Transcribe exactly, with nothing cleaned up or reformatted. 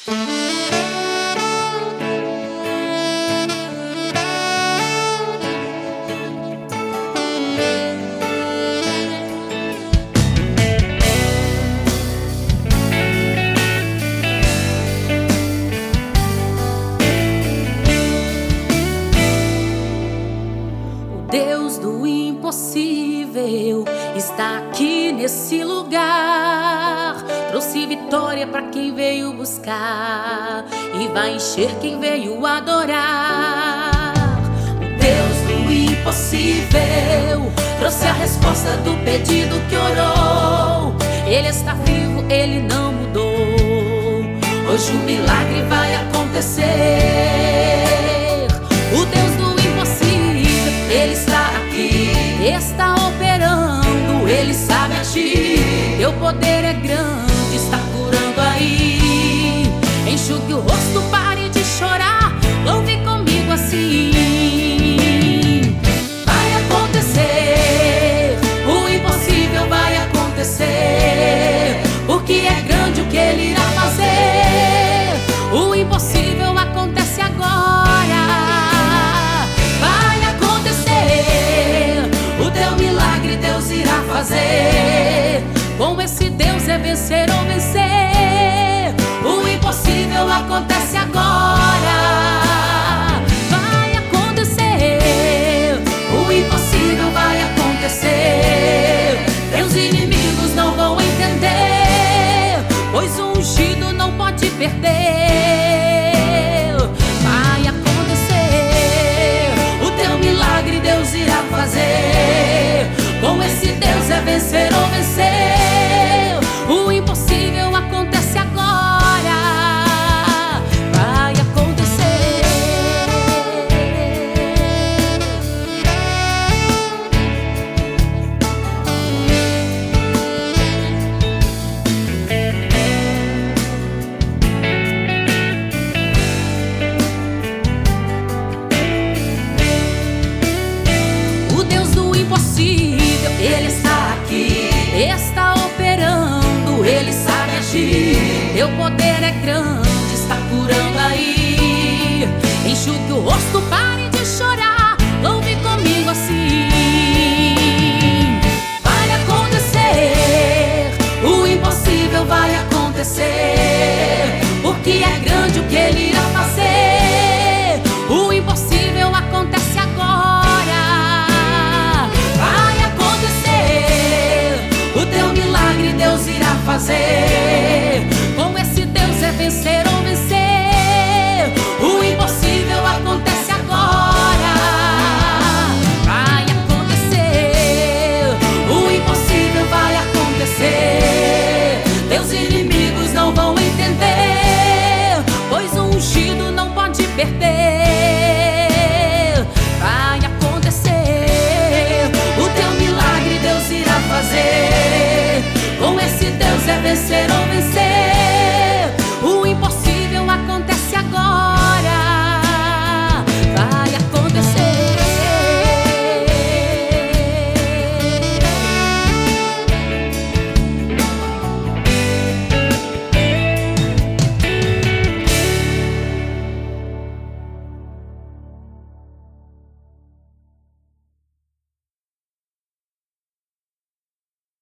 Deus do impossível está aqui nesse lugar. Trouxe vitória para quem veio buscar e vai encher quem veio adorar. O Deus do impossível trouxe a resposta do pedido que orou. Ele está vivo, ele não mudou. Hoje o milagre vai acontecer. O Deus do impossível, ele está aqui, está operando, ele sabe agir. Teu poder é grande, está curando aí. Enxugue o rosto, pare de chorar, louve comigo assim. Vai acontecer, o impossível vai acontecer, porque é grande o que ele irá fazer. O impossível acontece agora. Vai acontecer, o teu milagre Deus irá fazer. Com esse Deus é vencer ou vencer. O impossível acontece agora. Vai acontecer, o impossível vai acontecer. Teus inimigos não vão entender, pois o ungido não pode perder. Vai acontecer, o teu milagre Deus irá fazer. Com esse Deus é vencer ou vencer. O impossível acontece agora. Vai acontecer. O Deus do impossível, ele está aqui, está operando, ele sabe agir. Teu poder é grande, está curando aí. Enxugue o rosto, pare de chorar, louve comigo assim. Vai acontecer, o impossível vai acontecer, porque é grande o que ele irá fazer. O impossível acontece agora. Vai acontecer, o teu milagre Deus irá fazer. Com esse Deus é vencer ou vencer. O impossível acontece agora. Vai acontecer, o impossível vai acontecer. Teus inimigos não vão entender, pois o ungido não pode perder. Vai acontecer, o teu milagre Deus irá fazer. Com esse Deus é vencer